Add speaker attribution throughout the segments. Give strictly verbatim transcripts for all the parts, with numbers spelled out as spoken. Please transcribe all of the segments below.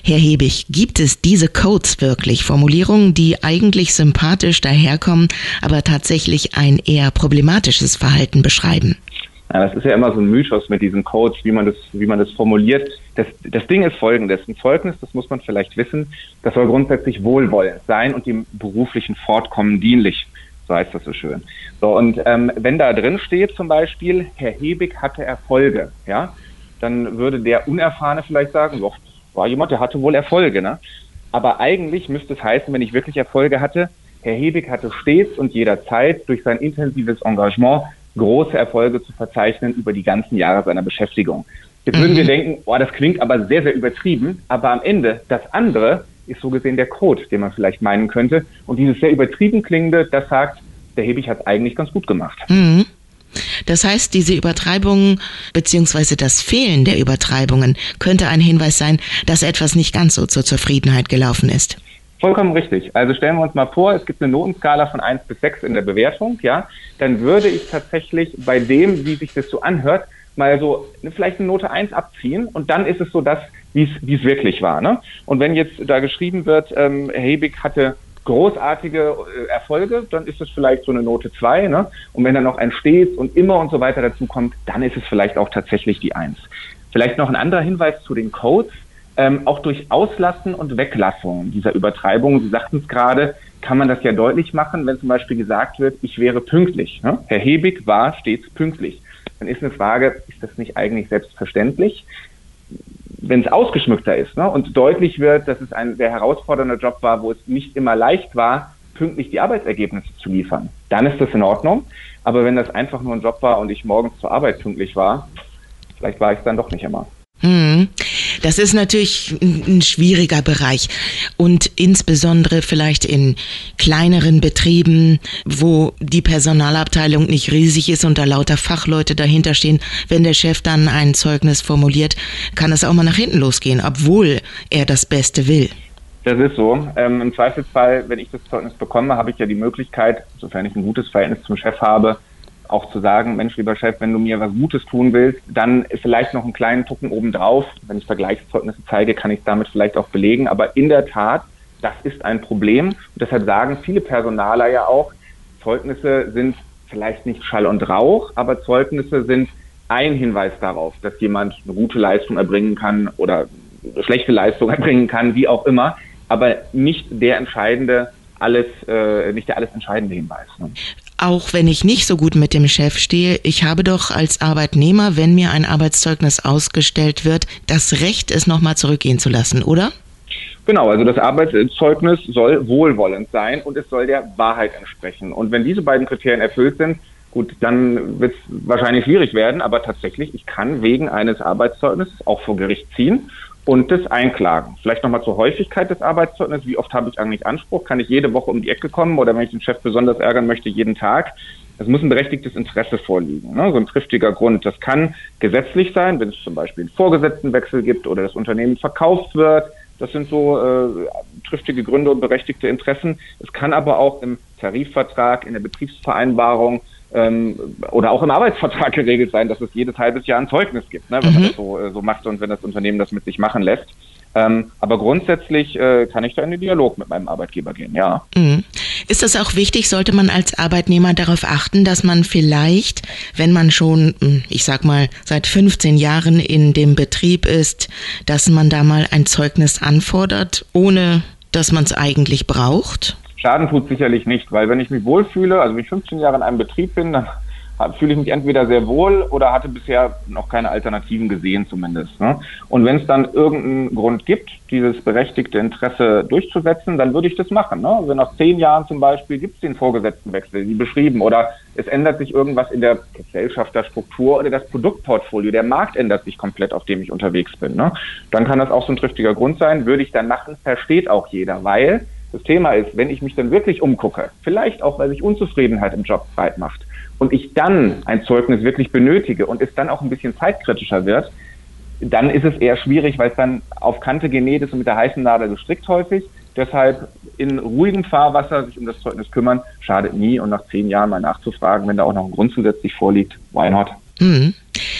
Speaker 1: Herr Hebig, gibt es diese Codes wirklich, Formulierungen, die eigentlich sympathisch daherkommen, aber tatsächlich ein eher problematisches Verhalten beschreiben?
Speaker 2: Ja, das ist ja immer so ein Mythos mit diesen Codes, wie man das, wie man das formuliert. Das, das Ding ist folgendes: Ein Zeugnis, das muss man vielleicht wissen, das soll grundsätzlich wohlwollend sein und dem beruflichen Fortkommen dienlich. So heißt das so schön. So, und ähm, wenn da drin steht zum Beispiel, Herr Hebig hatte Erfolge, ja, dann würde der Unerfahrene vielleicht sagen, doch, war jemand, der hatte wohl Erfolge, ne? Aber eigentlich müsste es heißen, wenn ich wirklich Erfolge hatte, Herr Hebig hatte stets und jederzeit durch sein intensives Engagement große Erfolge zu verzeichnen über die ganzen Jahre seiner Beschäftigung. Jetzt würden wir denken, oh, das klingt aber sehr, sehr übertrieben, aber am Ende, das andere ist so gesehen der Code, den man vielleicht meinen könnte. Und dieses sehr übertrieben klingende, das sagt, der Hebig hat es eigentlich ganz gut gemacht.
Speaker 1: Mhm. Das heißt, diese Übertreibungen beziehungsweise das Fehlen der Übertreibungen könnte ein Hinweis sein, dass etwas nicht ganz so zur Zufriedenheit gelaufen ist.
Speaker 2: Vollkommen richtig. Also stellen wir uns mal vor, es gibt eine Notenskala von eins bis sechs in der Bewertung, ja, dann würde ich tatsächlich bei dem, wie sich das so anhört, mal so vielleicht eine Note eins abziehen und dann ist es so das, wie es wie es wirklich war, ne? Und wenn jetzt da geschrieben wird, ähm, Herr Hebig hatte großartige äh, Erfolge, dann ist es vielleicht so eine Note zwei, ne? Und wenn dann noch ein stets und immer und so weiter dazu kommt, dann ist es vielleicht auch tatsächlich die eins. Vielleicht noch ein anderer Hinweis zu den Codes. Ähm, auch durch Auslassen und Weglassung dieser Übertreibung, Sie sagten es gerade, kann man das ja deutlich machen, wenn zum Beispiel gesagt wird, ich wäre pünktlich. Ne? Herr Hebig war stets pünktlich. Dann ist eine Frage, ist das nicht eigentlich selbstverständlich? Wenn es ausgeschmückter ist, ne, und deutlich wird, dass es ein sehr herausfordernder Job war, wo es nicht immer leicht war, pünktlich die Arbeitsergebnisse zu liefern, dann ist das in Ordnung. Aber wenn das einfach nur ein Job war und ich morgens zur Arbeit pünktlich war, vielleicht war ich es dann doch nicht immer.
Speaker 1: Hm. Das ist natürlich ein schwieriger Bereich und insbesondere vielleicht in kleineren Betrieben, wo die Personalabteilung nicht riesig ist und da lauter Fachleute dahinter stehen. Wenn der Chef dann ein Zeugnis formuliert, kann es auch mal nach hinten losgehen, obwohl er das Beste will.
Speaker 2: Das ist so. Ähm, im Zweifelsfall, wenn ich das Zeugnis bekomme, habe ich ja die Möglichkeit, sofern ich ein gutes Verhältnis zum Chef habe, auch zu sagen, Mensch, lieber Chef, wenn du mir was Gutes tun willst, dann vielleicht noch einen kleinen Tucken obendrauf. Wenn ich Vergleichszeugnisse zeige, kann ich es damit vielleicht auch belegen. Aber in der Tat, das ist ein Problem. Und deshalb sagen viele Personaler ja auch, Zeugnisse sind vielleicht nicht Schall und Rauch, aber Zeugnisse sind ein Hinweis darauf, dass jemand eine gute Leistung erbringen kann oder eine schlechte Leistung erbringen kann, wie auch immer, aber nicht der entscheidende, alles, äh, nicht der alles entscheidende Hinweis. Ne?
Speaker 1: Auch wenn ich nicht so gut mit dem Chef stehe, ich habe doch als Arbeitnehmer, wenn mir ein Arbeitszeugnis ausgestellt wird, das Recht, es nochmal zurückgehen zu lassen, oder?
Speaker 2: Genau, also das Arbeitszeugnis soll wohlwollend sein und es soll der Wahrheit entsprechen. Und wenn diese beiden Kriterien erfüllt sind, gut, dann wird es wahrscheinlich schwierig werden, aber tatsächlich, ich kann wegen eines Arbeitszeugnisses auch vor Gericht ziehen und das einklagen. Vielleicht nochmal zur Häufigkeit des Arbeitszeugnisses. Wie oft habe ich eigentlich Anspruch? Kann ich jede Woche um die Ecke kommen oder wenn ich den Chef besonders ärgern möchte, jeden Tag? Es muss ein berechtigtes Interesse vorliegen, ne? So ein triftiger Grund. Das kann gesetzlich sein, wenn es zum Beispiel einen Vorgesetztenwechsel gibt oder das Unternehmen verkauft wird. Das sind so äh, triftige Gründe und berechtigte Interessen. Es kann aber auch im Tarifvertrag, in der Betriebsvereinbarung ähm, oder auch im Arbeitsvertrag geregelt sein, dass es jedes halbes Jahr ein Zeugnis gibt, ne, wenn mhm. man das so, äh, so macht und wenn das Unternehmen das mit sich machen lässt. Ähm, aber grundsätzlich äh, kann ich da in den Dialog mit meinem Arbeitgeber gehen, ja.
Speaker 1: Mhm. Ist das auch wichtig, sollte man als Arbeitnehmer darauf achten, dass man vielleicht, wenn man schon, ich sag mal, seit fünfzehn Jahren in dem Betrieb ist, dass man da mal ein Zeugnis anfordert, ohne dass man es eigentlich braucht?
Speaker 2: Schaden tut sicherlich nicht, weil wenn ich mich wohlfühle, also wenn ich fünfzehn Jahre in einem Betrieb bin, dann fühle ich mich entweder sehr wohl oder hatte bisher noch keine Alternativen gesehen zumindest. Ne? Und wenn es dann irgendeinen Grund gibt, dieses berechtigte Interesse durchzusetzen, dann würde ich das machen. Ne? Wenn nach zehn Jahren zum Beispiel gibt es den Vorgesetztenwechsel, wie beschrieben, oder es ändert sich irgendwas in der Gesellschafterstruktur oder das Produktportfolio, der Markt ändert sich komplett, auf dem ich unterwegs bin. Ne? Dann kann das auch so ein triftiger Grund sein, würde ich dann machen, versteht auch jeder, weil das Thema ist, wenn ich mich dann wirklich umgucke, vielleicht auch, weil sich Unzufriedenheit im Job breit macht, und ich dann ein Zeugnis wirklich benötige und es dann auch ein bisschen zeitkritischer wird, dann ist es eher schwierig, weil es dann auf Kante genäht ist und mit der heißen Nadel gestrickt häufig. Deshalb in ruhigem Fahrwasser sich um das Zeugnis kümmern, schadet nie und nach zehn Jahren mal nachzufragen, wenn da auch noch ein Grund zusätzlich vorliegt, why not?
Speaker 1: Mhm.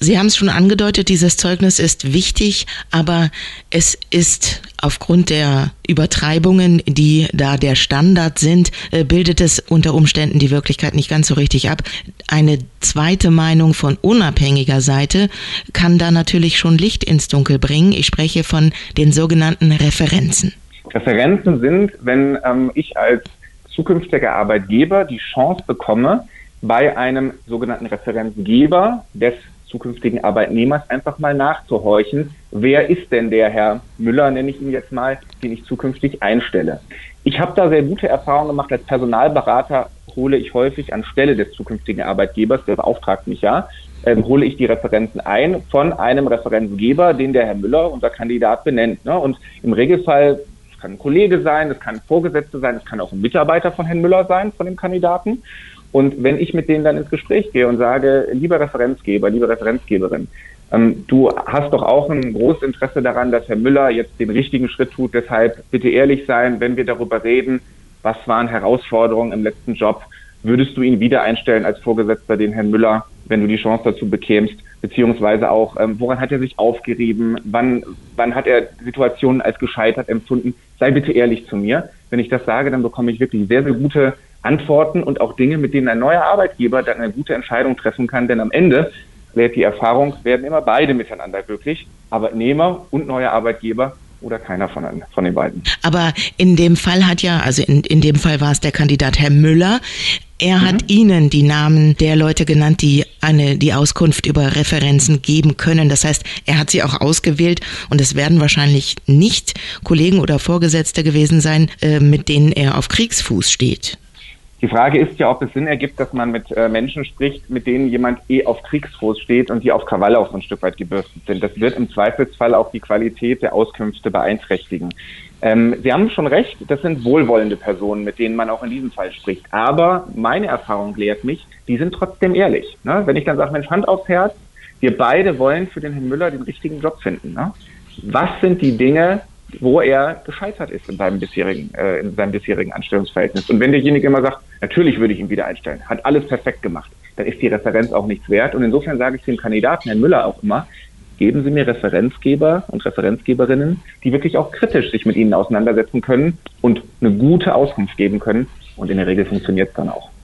Speaker 1: Sie haben es schon angedeutet, dieses Zeugnis ist wichtig, aber es ist aufgrund der Übertreibungen, die da der Standard sind, bildet es unter Umständen die Wirklichkeit nicht ganz so richtig ab. Eine zweite Meinung von unabhängiger Seite kann da natürlich schon Licht ins Dunkel bringen. Ich spreche von den sogenannten Referenzen.
Speaker 2: Referenzen sind, wenn ähm, ich als zukünftiger Arbeitgeber die Chance bekomme, bei einem sogenannten Referenzgeber des zukünftigen Arbeitnehmers einfach mal nachzuhorchen, wer ist denn der Herr Müller, nenne ich ihn jetzt mal, den ich zukünftig einstelle. Ich habe da sehr gute Erfahrungen gemacht. Als Personalberater hole ich häufig anstelle des zukünftigen Arbeitgebers, der beauftragt mich ja, ähm, hole ich die Referenzen ein von einem Referenzgeber, den der Herr Müller, unser Kandidat, benennt. Ne? Und im Regelfall, das kann ein Kollege sein, das kann ein Vorgesetzter sein, das kann auch ein Mitarbeiter von Herrn Müller sein, von dem Kandidaten. Und wenn ich mit denen dann ins Gespräch gehe und sage, lieber Referenzgeber, liebe Referenzgeberin, ähm, du hast doch auch ein großes Interesse daran, dass Herr Müller jetzt den richtigen Schritt tut. Deshalb bitte ehrlich sein, wenn wir darüber reden, was waren Herausforderungen im letzten Job, würdest du ihn wieder einstellen als Vorgesetzter, den Herrn Müller, wenn du die Chance dazu bekämst, beziehungsweise auch, ähm, woran hat er sich aufgerieben, wann, wann hat er Situationen als gescheitert empfunden, sei bitte ehrlich zu mir. Wenn ich das sage, dann bekomme ich wirklich sehr, sehr gute Antworten und auch Dinge, mit denen ein neuer Arbeitgeber dann eine gute Entscheidung treffen kann, denn am Ende lehrt die Erfahrung, werden immer beide miteinander glücklich, Arbeitnehmer und neuer Arbeitgeber oder keiner von, von den beiden.
Speaker 1: Aber in dem Fall hat ja, also in, in dem Fall war es der Kandidat Herr Müller, er mhm. hat Ihnen die Namen der Leute genannt, die eine die Auskunft über Referenzen geben können. Das heißt, er hat sie auch ausgewählt und es werden wahrscheinlich nicht Kollegen oder Vorgesetzte gewesen sein, äh, mit denen er auf Kriegsfuß steht.
Speaker 2: Die Frage ist ja, ob es Sinn ergibt, dass man mit äh, Menschen spricht, mit denen jemand eh auf Kriegsfuß steht und die auf Krawall auch so ein Stück weit gebürstet sind. Das wird im Zweifelsfall auch die Qualität der Auskünfte beeinträchtigen. Ähm, Sie haben schon recht, das sind wohlwollende Personen, mit denen man auch in diesem Fall spricht. Aber meine Erfahrung lehrt mich, die sind trotzdem ehrlich. Ne? Wenn ich dann sage, Mensch, Hand aufs Herz, wir beide wollen für den Herrn Müller den richtigen Job finden. Ne? Was sind die Dinge, wo er gescheitert ist in seinem bisherigen, äh, in seinem bisherigen Anstellungsverhältnis? Und wenn derjenige immer sagt, natürlich würde ich ihn wieder einstellen, hat alles perfekt gemacht, dann ist die Referenz auch nichts wert. Und insofern sage ich dem Kandidaten, Herrn Müller, auch immer, geben Sie mir Referenzgeber und Referenzgeberinnen, die wirklich auch kritisch sich mit Ihnen auseinandersetzen können und eine gute Auskunft geben können. Und in der Regel funktioniert es dann auch.